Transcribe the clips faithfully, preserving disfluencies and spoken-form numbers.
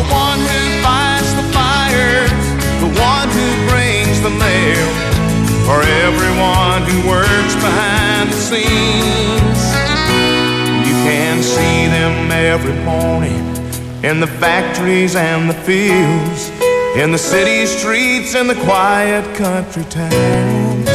one who fights the fires, the one who brings the mail, for everyone who works behind the scenes. You can see them every morning in the factories and the fields, in the city streets and the quiet country towns,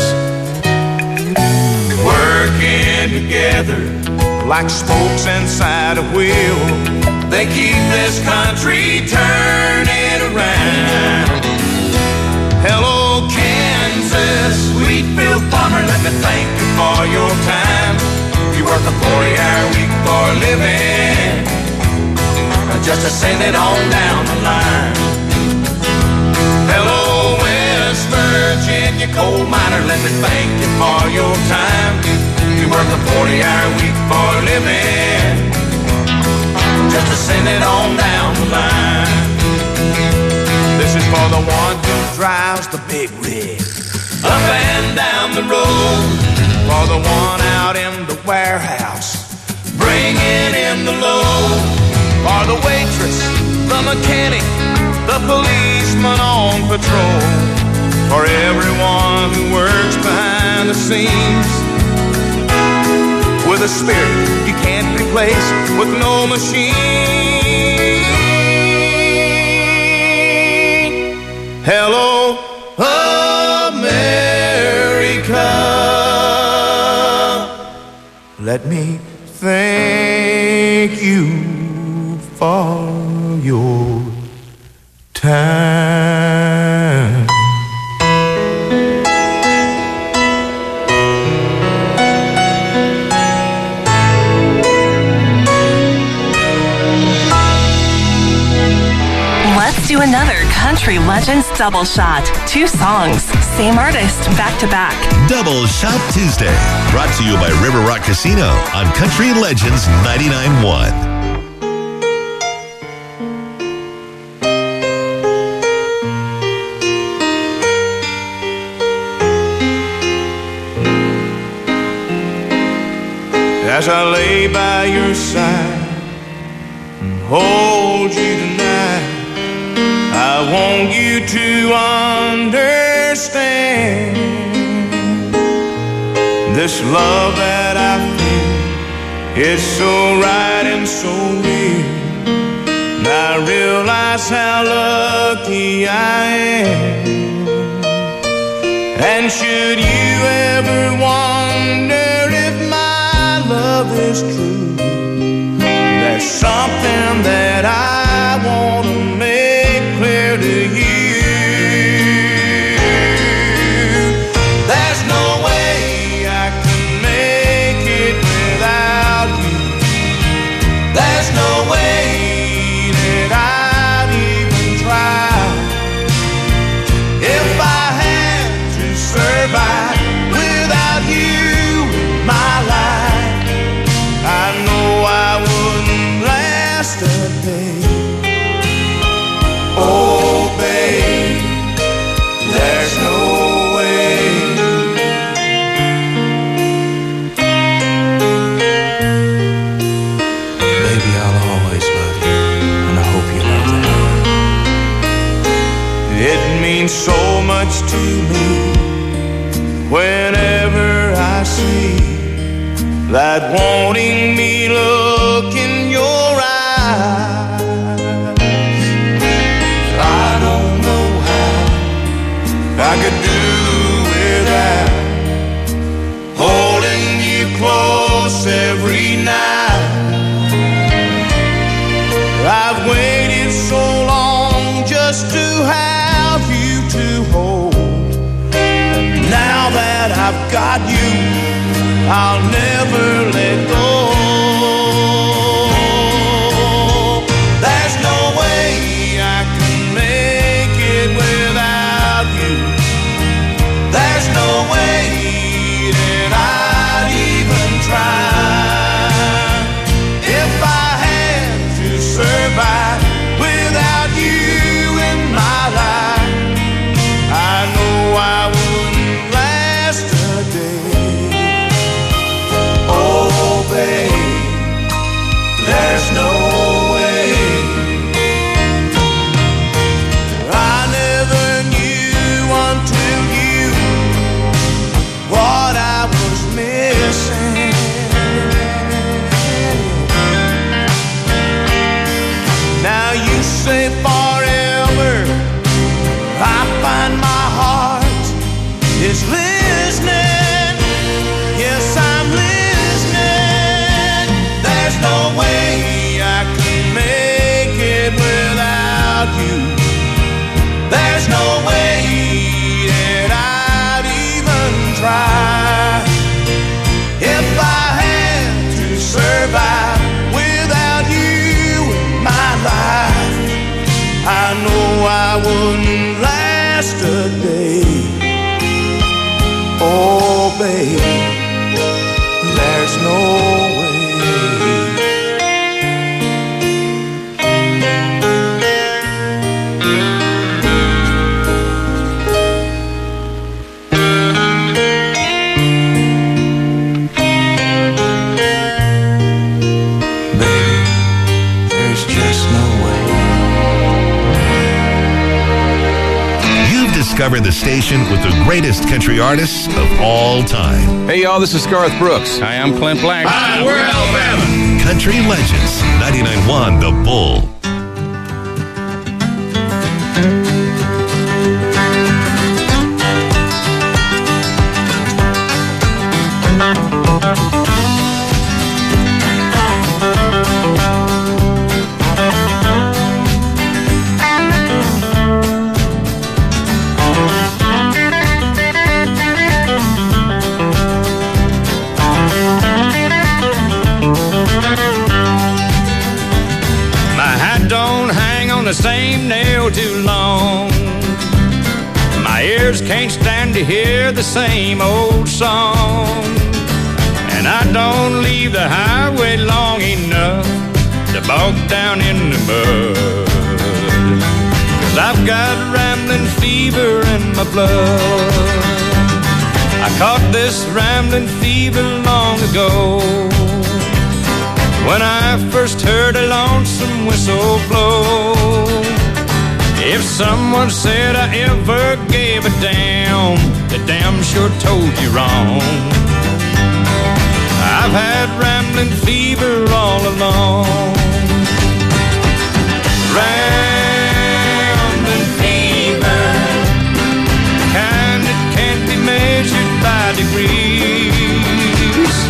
working together like spokes inside a wheel. They keep this country turning around. Hello, Kansas, wheat-field farmer, let me thank you for your time. You work a forty-hour week for a living, just to send it on down the line. Hello, West Virginia coal miner, let me thank you for your time. You work a forty-hour week for a living, just to send it on down the line. This is for the one who drives the big rig up and down the road, for the one out in the warehouse bringing in the load, for the waitress, the mechanic, the policeman on patrol, for everyone who works behind the scenes, with a spirit you can't replace with no machine. Hello, America, let me thank you for your time. Let's do another Country Legends double shot. Two songs, same artist, back to back. Double Shot Tuesday, brought to you by River Rock Casino on Country Legends ninety-nine point one. As I lay by your side and hold you tonight, I want you to understand this love that I feel is so right and so real. And I realize how lucky I am. And should you ever wonder if my love is true, there's something that I want to make clear to you. There's no way I can make it without you. There's no way that I'd even try if I had to survive without you in my life. I know I wouldn't last a day. Oh, babe, there's no way. Baby, I'll always love you, and I hope you know that. It means so much to me whenever I see that wanting me look in your eyes. I don't know how I could do without holding you close every night. I've waited so long just to have you to hold, and now that I've got you, I'll never let go. There's no way I can make it without you. There's no way that I'd even try if I had to survive without you in my life. I know I wouldn't last a day. Oh, say forever, I find my heart is listening. Yes, I'm listening. There's no way I can make it without you. There's no way that I'd even try. If I had to survive without you in my life, I know I wouldn't last a day. Oh, baby, there's no way. Discover the station with the greatest country artists of all time. Hey, y'all, this is Garth Brooks. Hi, I'm Clint Black. Hi, we're Alabama. Country Legends, ninety-nine point one The Bull. The same nail too long. My ears can't stand to hear the same old song. And I don't leave the highway long enough to bog down in the mud. 'Cause I've got rambling fever in my blood. I caught this rambling fever long ago, when I first heard a lonesome whistle blow. If someone said I ever gave a damn, they damn sure told you wrong. I've had rambling fever all along. Rambling fever, kind that can't be measured by degrees.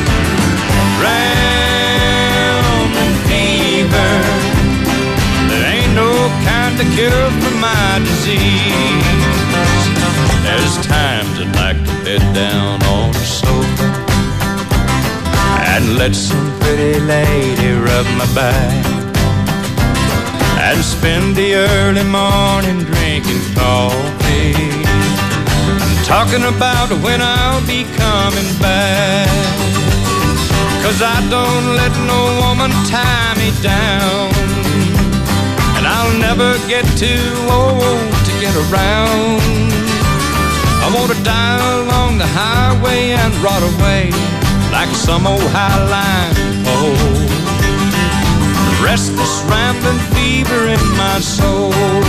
Rambling fever, there ain't no kind of cure for my disease. There's times I'd like to bed down on the sofa and let some pretty lady rub my back, and spend the early morning drinking coffee and talking about when I'll be coming back. 'Cause I don't let no woman tie me down, and I'll never get too old to get around. I want to die along the highway and rot away like some old highline pole. Restless rambling fever in my soul.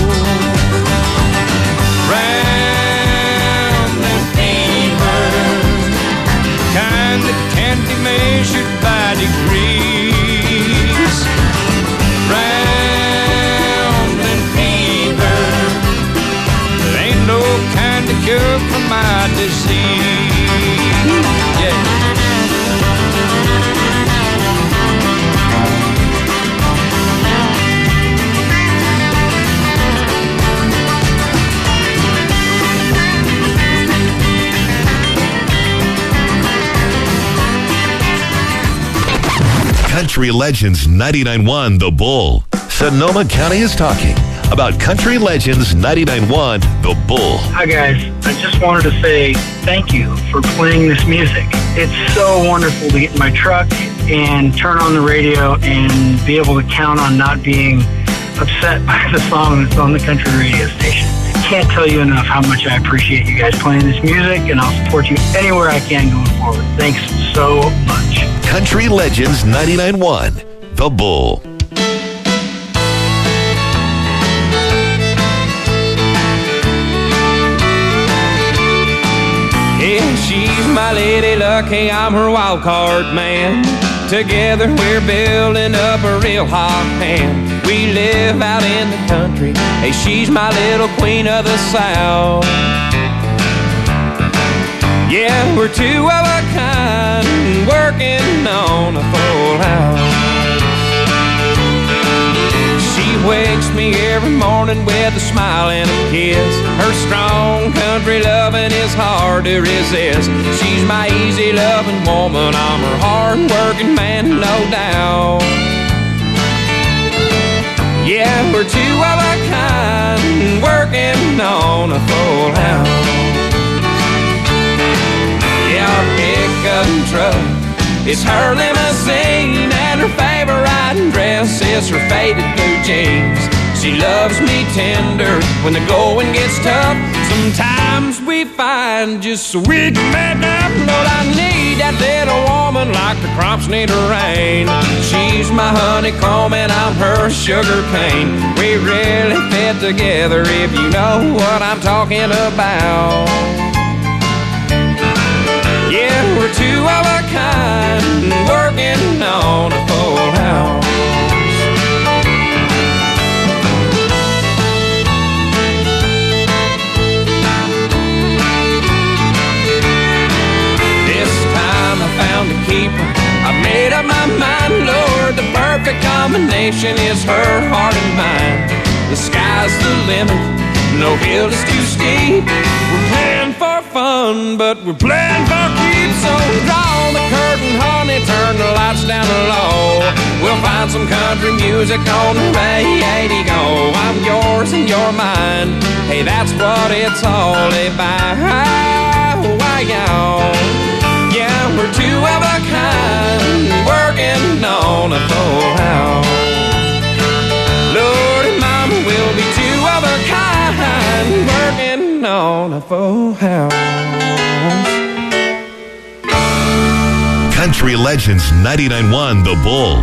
Rambling fever, kind that can't be measured by degrees. Rambling fever, there ain't no kind of cure for my disease. Yeah. Country Legends ninety-nine point one The Bull. Sonoma County is talking about Country Legends ninety-nine point one The Bull. Hi guys, I just wanted to say thank you for playing this music. It's so wonderful to get in my truck and turn on the radio and be able to count on not being upset by the song that's on the country radio station. I can't tell you enough how much I appreciate you guys playing this music, and I'll support you anywhere I can going forward. Thanks so much. Country Legends ninety-nine point one The Bull. Yeah, she's my lady luck, hey, I'm her wild card man. Together we're building up a real hot hand. We We live out in the country. Hey, she's my little queen of the South. Yeah, we're two of a kind, working on a full house. She wakes me every morning with a smile and a kiss. Her strong country loving is hard to resist. She's my easy loving woman, I'm her hard working man, no doubt. Yeah, we're two of a kind, working on a full house. Yeah, our pickup truck, it's her limousine, and her favorite riding dress is her faded blue jeans. She loves me tender when the going gets tough. Sometimes we find just so we can make up. Lord, I need that little woman like the crops need a rain. She's my honeycomb and I'm her sugar cane. We really fit together if you know what I'm talking about. Yeah, we're two of a kind, working on a full house. This time I found a keeper. I made up my mind, Lord, the perfect combination is her heart and mine. The sky's the limit, no hill is too steep. We're playing for fun, but we're playing for keeps. So draw the curtain, honey, turn the lights down low. We'll find some country music on the radio. I'm yours and you're mine. Hey, that's what it's all about. Yeah, we're two of a kind, working on a full house. Lord and Mama, we'll be two of a kind, working on a full house. Country Legends ninety-nine point one The Bull.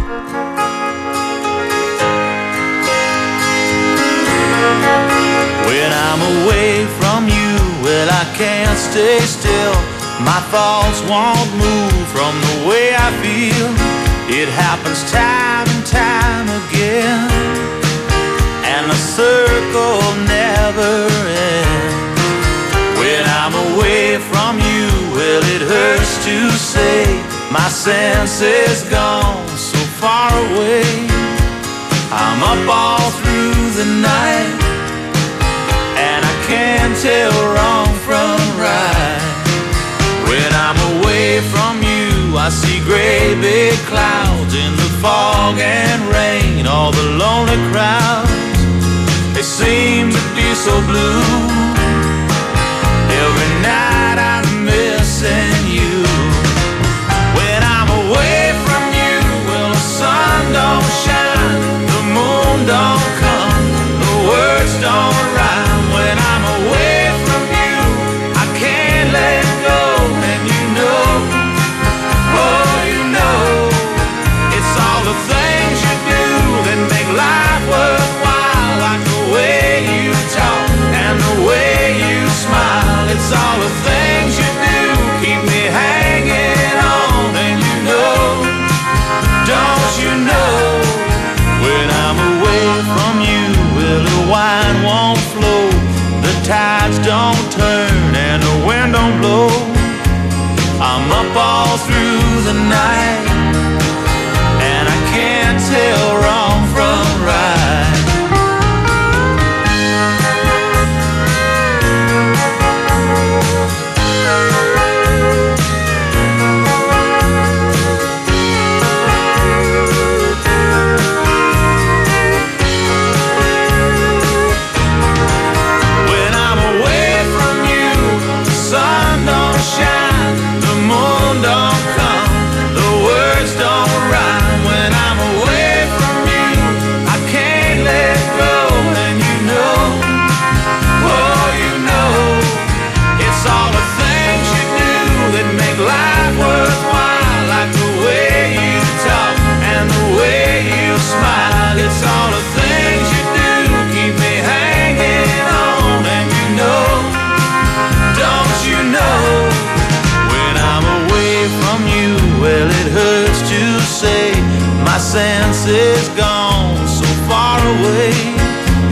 When I'm away from you, well, I can't stay still. My thoughts won't move from the way I feel. It happens time and time again, and the circle never ends. When I'm away from you, well, it hurts to say my sense is gone so far away. I'm up all through the night, and I can't tell wrong from right. When I'm away from you, I see gray big clouds in the fog and rain. All the lonely crowds, they seem to be so blue. Every night I'm missing you. When I'm away from you, well, the sun don't shine, the moon don't come, the words don't rhyme. When I'm away from you, I can't let go. And you know, oh, you know, it's all the things you do that make life worthwhile. Like the way you talk and the way you smile. It's all the things you do keep me hanging on. And you know, don't you know, when I'm away from you, well, the wine won't flow, the tides don't turn, and the wind don't blow. I'm up all through the night, and I can't tell wrong from right. When I'm away from you, the sun don't shine, the moon don't come, the world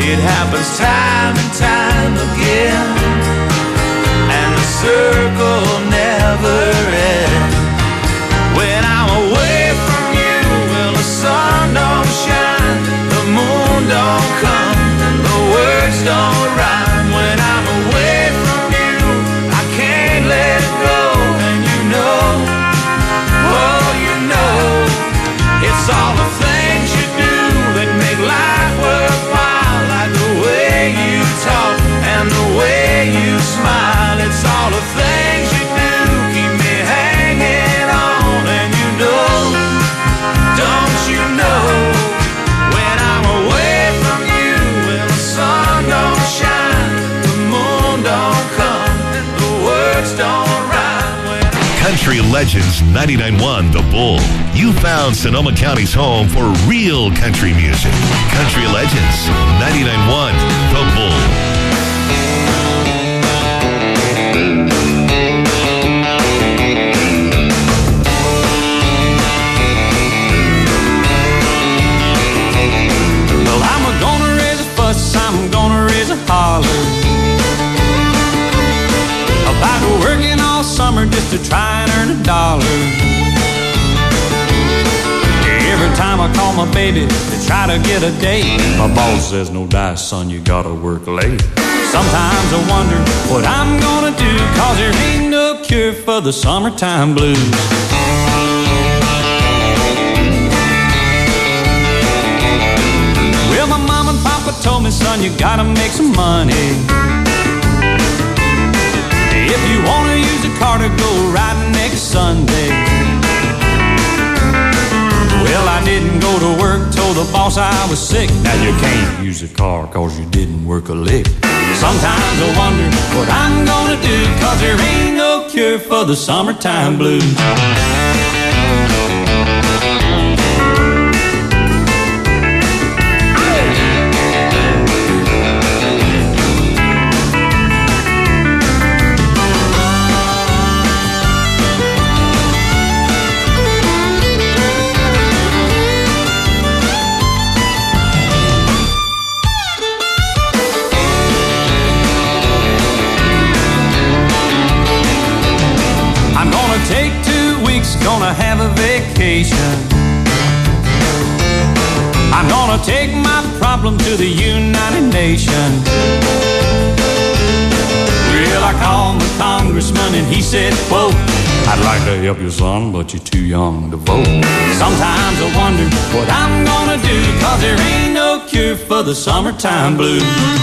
It happens time and time again, and the circle never ends. When I'm away from you, well, the sun don't shine, the moon don't come, the words don't rhyme. When I'm away from you, I can't let go, and you know, oh, you know, it's all the things you do that make life worthwhile, like the way you talk and the way you smile. It's all the things you do keep me hanging on, and you know, don't you know, when I'm away from you, well, the sun don't shine, the moon don't come, the words don't rhyme. When Country Legends ninety-nine point one The Bull. You found Sonoma County's home for real country music. Country Legends ninety-nine point one The Bull. Well, I'm gonna raise a fuss, I'm gonna raise a holler about working all summer just to try and earn a dollar. Every time I call my baby to try to get a date, my boss says, no dice, son, you gotta work late. Sometimes I wonder what I'm gonna do, cause there ain't no cure for the summertime blues. Well, my mom and papa told me, son, you gotta make some money. If you wanna use a car to go riding next Sunday. Well, I didn't go to work, told the boss I was sick. Now you can't use a car cause you didn't work a lick. Sometimes I wonder what I'm gonna do, cause there ain't no cure for the summertime blues. Take two weeks, gonna have a vacation. I'm gonna take my problem to the United Nations. Well, I called the congressman and he said, quote, I'd like to help you, son, but you're too young to vote. Sometimes I wonder what I'm gonna do, cause there ain't no cure for the summertime blues.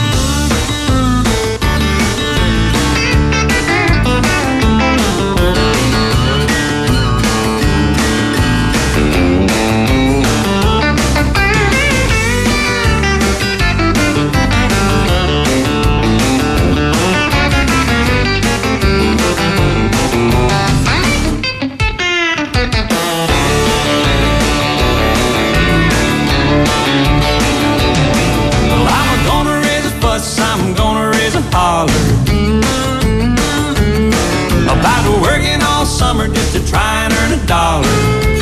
About working all summer just to try and earn a dollar.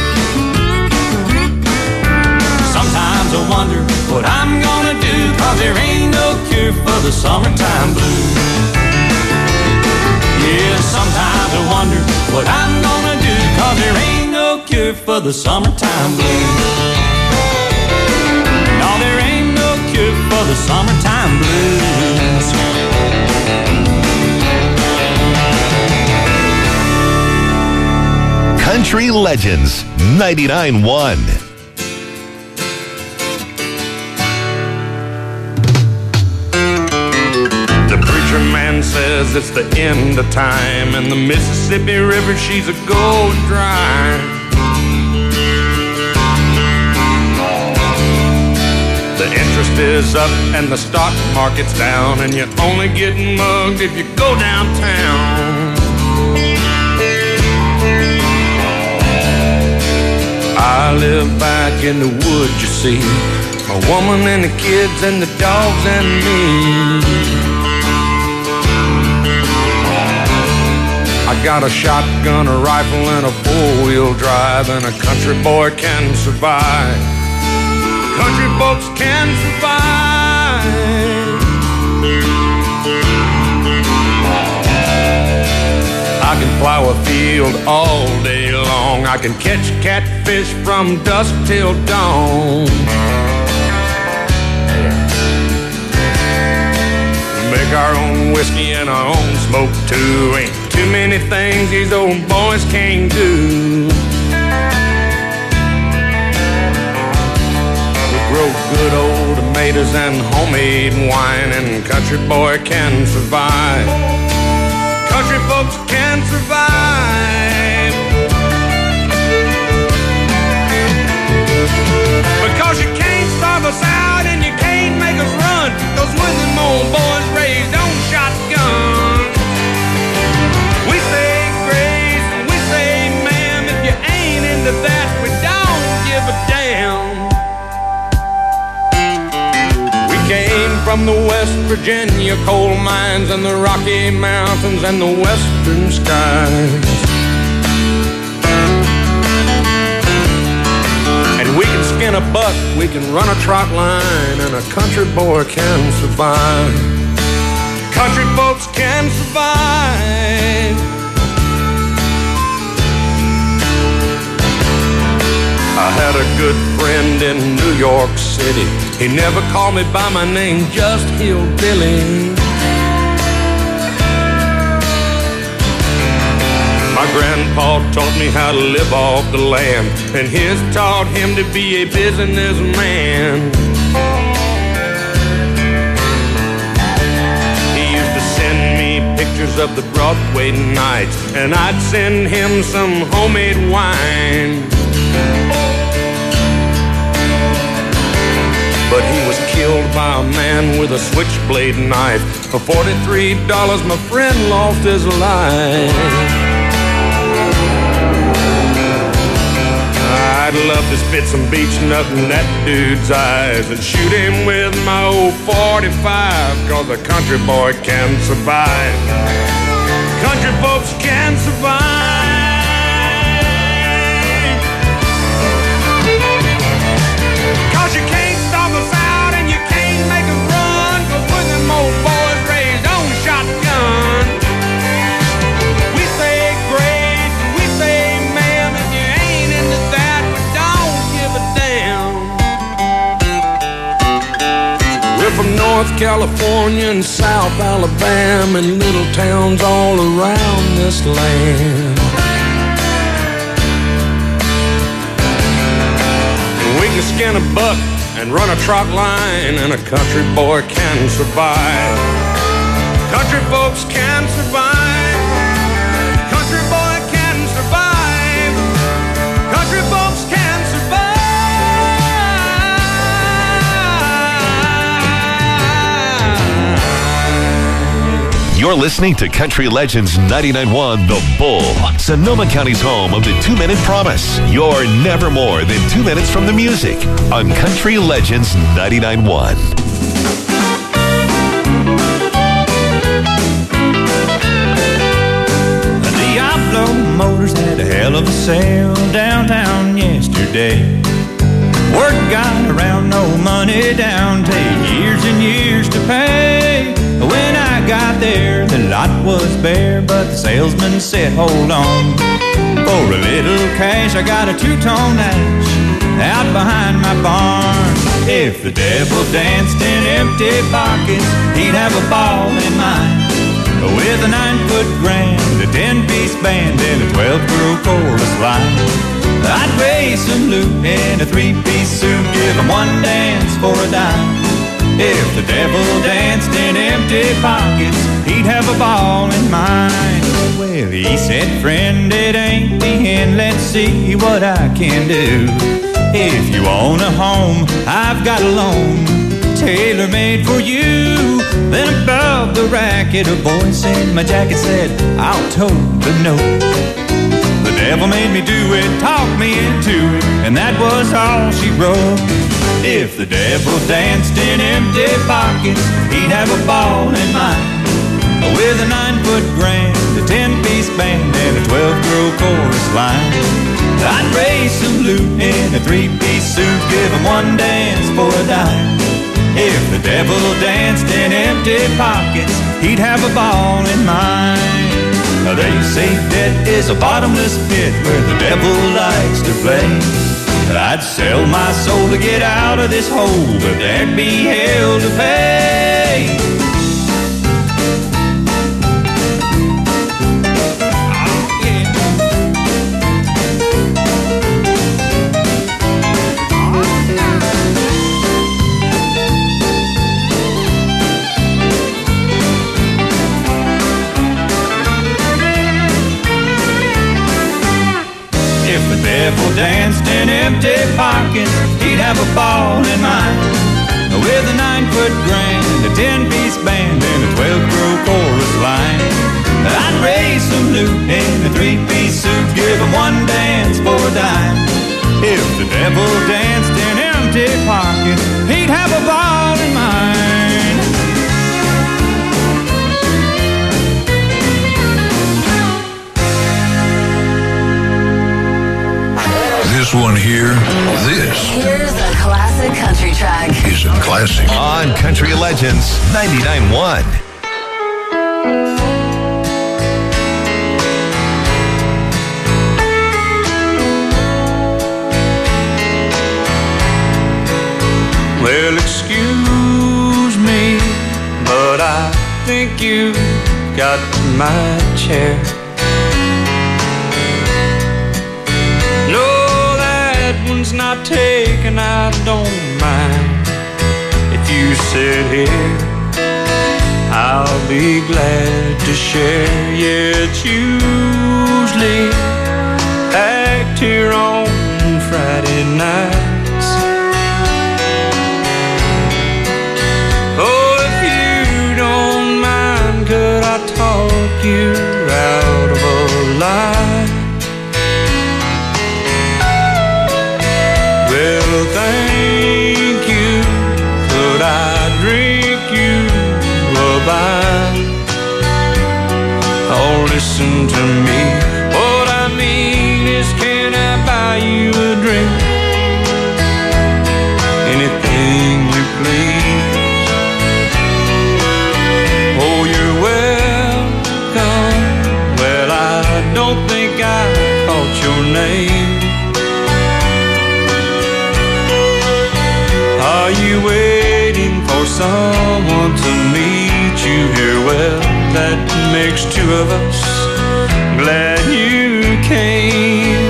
Sometimes I wonder what I'm gonna do, cause there ain't no cure for the summertime blues. Yeah, sometimes I wonder what I'm gonna do, cause there ain't no cure for the summertime blues. No, there ain't no cure for the summertime blues. Country Legends ninety-nine point one. The preacher man says it's the end of time, and the Mississippi River, she's a gold dry. The interest is up and the stock market's down, and you're only getting mugged if you go downtown. I live back in the woods, you see, my woman and the kids and the dogs and me. I got a shotgun, a rifle, and a four-wheel drive, and a country boy can survive. Country folks can survive. plow a field all day long. I can catch catfish from dusk till dawn. Make our own whiskey and our own smoke too. Ain't too many things these old boys can't do. We grow good old tomatoes and homemade wine, and country boy can survive. Country folks can survive. Because you can't starve us out and you can't make us run, 'cause when them old boys raised on shotgun, we say grace and we say ma'am. If you ain't into that, we don't give a damn. We came from the West Virginia coal mines and the Rocky Mountains and the western skies. We can skin a buck, we can run a trot line, and a country boy can survive. Country folks can survive. I had a good friend in New York City. He never called me by my name, just Hillbilly. My grandpa taught me how to live off the land, and his taught him to be a businessman. He used to send me pictures of the Broadway nights, and I'd send him some homemade wine. But he was killed by a man with a switchblade knife. For forty-three dollars, my friend lost his life. I'd love to spit some beach nut in that dude's eyes and shoot him with my old forty-five, 'cause a country boy can survive. Country folks can survive. 'Cause you can't starve us out and you can't make us run, 'cause we're them old boys raised on shotgun. We say grace, we say ma'am. If you ain't into that, we're from North California and South Alabama and little towns all around this land. And we can skin a buck and run a trot line, and a country boy can survive. Country folks can survive. Country boy can survive. Country folks can survive. You're listening to Country Legends ninety-nine point one The Bull, Sonoma County's home of the two-minute promise. You're never more than two minutes from the music on Country Legends ninety-nine point one. Diablo Motors had a hell of a sale downtown yesterday. Word got around, no money down, take years and years to pay. When I got there, the lot was bare, but the salesman said, hold on. For a little cash, I got a two-tone Ash out behind my barn. If the devil danced in empty pockets, he'd have a ball in mine. With a nine-foot grand, a ten-piece band, and a twelve-girl chorus line. I'd raise some loot in a three-piece suit, give him one dance for a dime. If the devil danced in empty pockets, he'd have a ball in mine. Well, he said, friend, it ain't the end, let's see what I can do. If you own a home, I've got a loan, tailor-made for you. Then above the racket, a voice in my jacket said, I'll tote the note. The devil made me do it, talked me into it, and that was all she wrote. If the devil danced in empty pockets, he'd have a ball in mine. With a nine-foot grand, a ten-piece band, and a twelve-girl chorus line. I'd raise some loot in a three-piece suit, give him one dance for a dime. If the devil danced in empty pockets, he'd have a ball in mine. They say debt is a bottomless pit where the devil likes to play. I'd sell my soul to get out of this hole, but there'd be hell to pay. Devil danced in empty pockets, he'd have a ball in mind. With a nine-foot grand, a ten-piece band, and a twelve-row chorus line. I'd raise some loot in a three-piece suit, give him one dance for a dime. If the devil danced in empty pockets, he'd have a ball in mind. This one here, this Here's a classic country track. is a classic. On Country Legends ninety-nine point one. Well, excuse me, but I think you got my chair. Not taken, I don't mind. If you sit here, I'll be glad to share. Yeah, it's usually packed here on Friday nights. Oh, if you don't mind, could I talk you out of a lie? Well, thank you. Could I drink you a bite? Oh, listen to me. What I mean is, can I buy you a drink? Anything you please. Oh, you're welcome. Well, I don't think I caught your name. Are you waiting for someone to meet you here? Well, that makes two of us. Glad you came.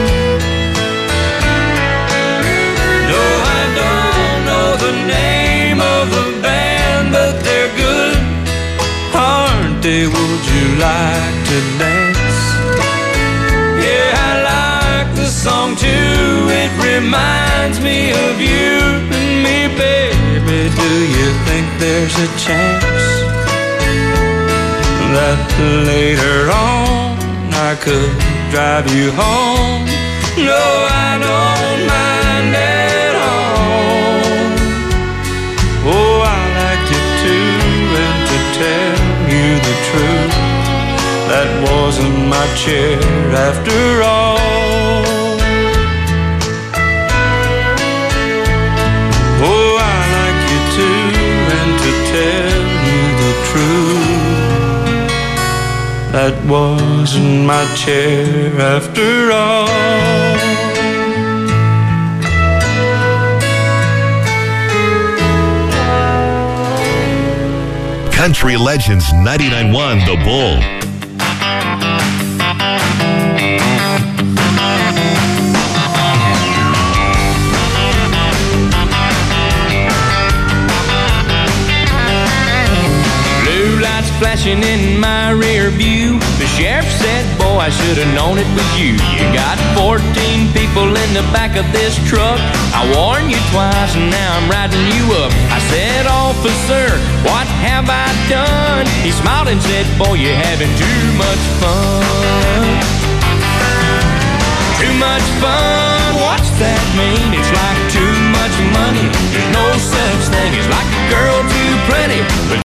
No, I don't know the name of the band, but they're good, aren't they? Would you like to dance? Yeah, I like the song too. It reminds me of you. Baby, do you think there's a chance that later on I could drive you home? No, I don't mind at all. Oh, I like you too, and to tell you the truth, that wasn't my chair after all. Oh, I like you too, and to tell you the truth, that wasn't my chair after all. Country Legends ninety-nine point one The Bull. Flashing in my rear view, the sheriff said, boy, I should have known it was you. You got fourteen people in the back of this truck. I warned you twice and now I'm riding you up. I said, officer, what have I done? He smiled and said, boy, you're having too much fun. Too much fun, what's that mean? It's like too much money. There's no such thing as like a girl too pretty, but